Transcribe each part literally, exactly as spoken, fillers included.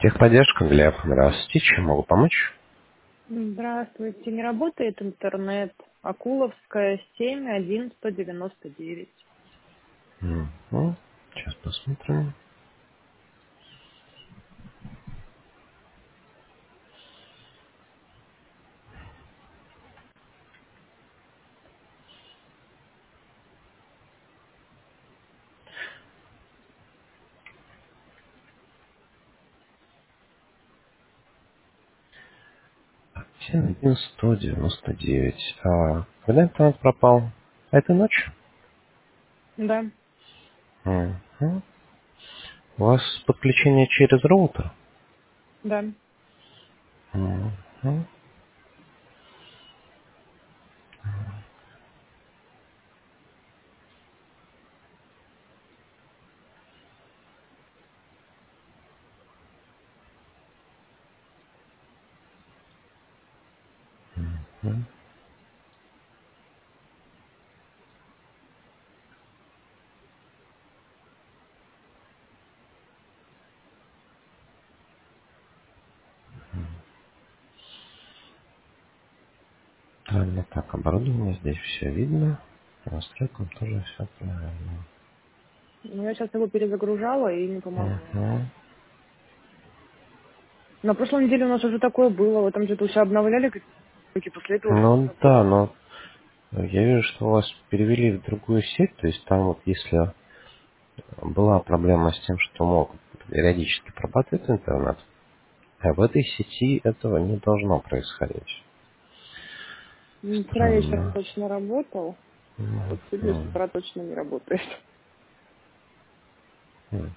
Техподдержка, Глеб. Здравствуйте. Чем могу помочь? Здравствуйте. Не работает интернет. Акуловская, семь, один, сто девяносто девять. Мгм. Сейчас посмотрим. семь один сто девяносто девять. А когда интернет пропал? Этой ночью? Да, Мгм. У вас подключение через роутер? да. Мгм. Мгм. Ладно, так, оборудование здесь все видно. По настройкам тоже все правильно. Ну, я сейчас его перезагружала и не помогло. Мгм. На прошлой неделе у нас уже такое было. Вы там что-то все обновляли, как после этого все Ну да, заработало. но я вижу, что вас перевели в другую сеть, то есть там вот если была проблема с тем, что мог периодически пропадать интернет, а в этой сети этого не должно происходить. Ну, вчера вечером Странно. точно работал, а вот сегодня с Мгм. утра точно не работает. Мгм.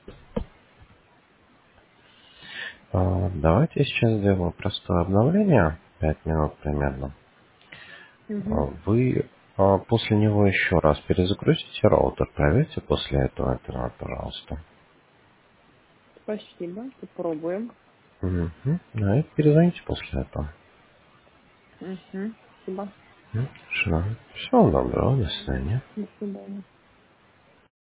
А, Давайте сейчас сделаем простое обновление, пять минут примерно. А, Угу. Вы а, после него еще раз перезагрузите роутер, проверьте после этого интернет, пожалуйста. Спасибо. Попробуем. Мгм. Ну и перезвоните после этого. Угу. Спасибо. М, Хорошо. Всего доброго, до свидания. До свидания.